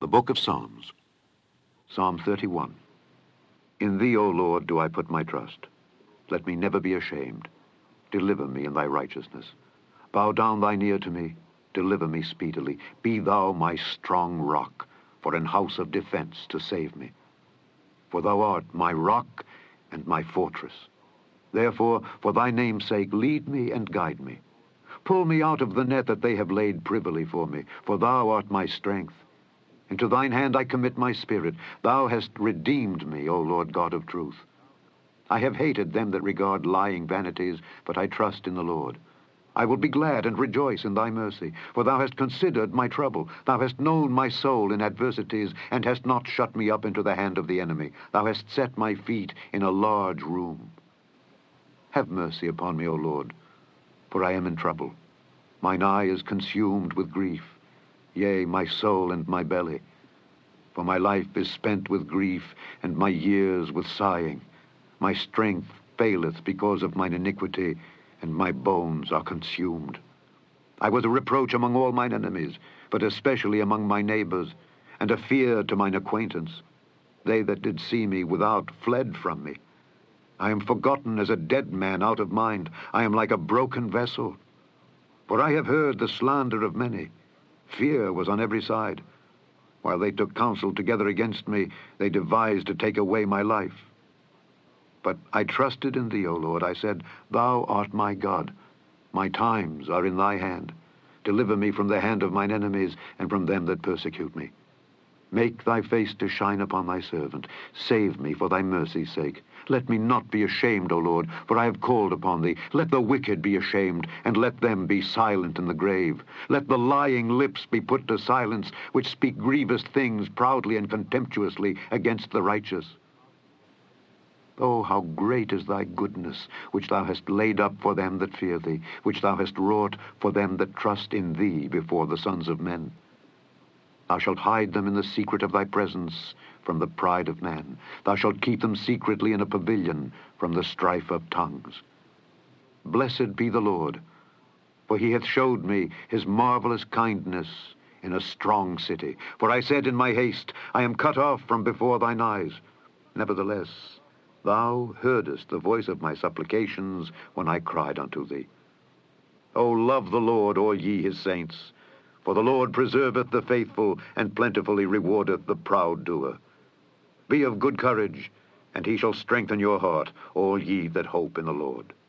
The Book of Psalms, Psalm 31. In thee, O Lord, do I put my trust. Let me never be ashamed. Deliver me in thy righteousness. Bow down thine ear to me. Deliver me speedily. Be thou my strong rock, for an house of defense to save me. For thou art my rock and my fortress. Therefore, for thy name's sake, lead me and guide me. Pull me out of the net that they have laid privily for me, for thou art my strength. Into thine hand I commit my spirit. Thou hast redeemed me, O Lord God of truth. I have hated them that regard lying vanities, but I trust in the Lord. I will be glad and rejoice in thy mercy, for thou hast considered my trouble. Thou hast known my soul in adversities, and hast not shut me up into the hand of the enemy. Thou hast set my feet in a large room. Have mercy upon me, O Lord, for I am in trouble. Mine eye is consumed with grief, yea, my soul and my belly. For my life is spent with grief, and my years with sighing. My strength faileth because of mine iniquity, and my bones are consumed. I was a reproach among all mine enemies, but especially among my neighbors, and a fear to mine acquaintance. They that did see me without fled from me. I am forgotten as a dead man out of mind. I am like a broken vessel. For I have heard the slander of many. Fear was on every side. While they took counsel together against me, they devised to take away my life. But I trusted in thee, O Lord. I said, thou art my God. My times are in thy hand. Deliver me from the hand of mine enemies, and from them that persecute me. Make thy face to shine upon thy servant. Save me for thy mercy's sake. Let me not be ashamed, O Lord, for I have called upon thee. Let the wicked be ashamed, and let them be silent in the grave. Let the lying lips be put to silence, which speak grievous things proudly and contemptuously against the righteous. Oh, how great is thy goodness, which thou hast laid up for them that fear thee, which thou hast wrought for them that trust in thee before the sons of men. Thou shalt hide them in the secret of thy presence from the pride of man. Thou shalt keep them secretly in a pavilion from the strife of tongues. Blessed be the Lord, for he hath showed me his marvelous kindness in a strong city. For I said in my haste, I am cut off from before thine eyes. Nevertheless, thou heardest the voice of my supplications when I cried unto thee. O love the Lord, all ye his saints, for the Lord preserveth the faithful, and plentifully rewardeth the proud doer. Be of good courage, and he shall strengthen your heart, all ye that hope in the Lord.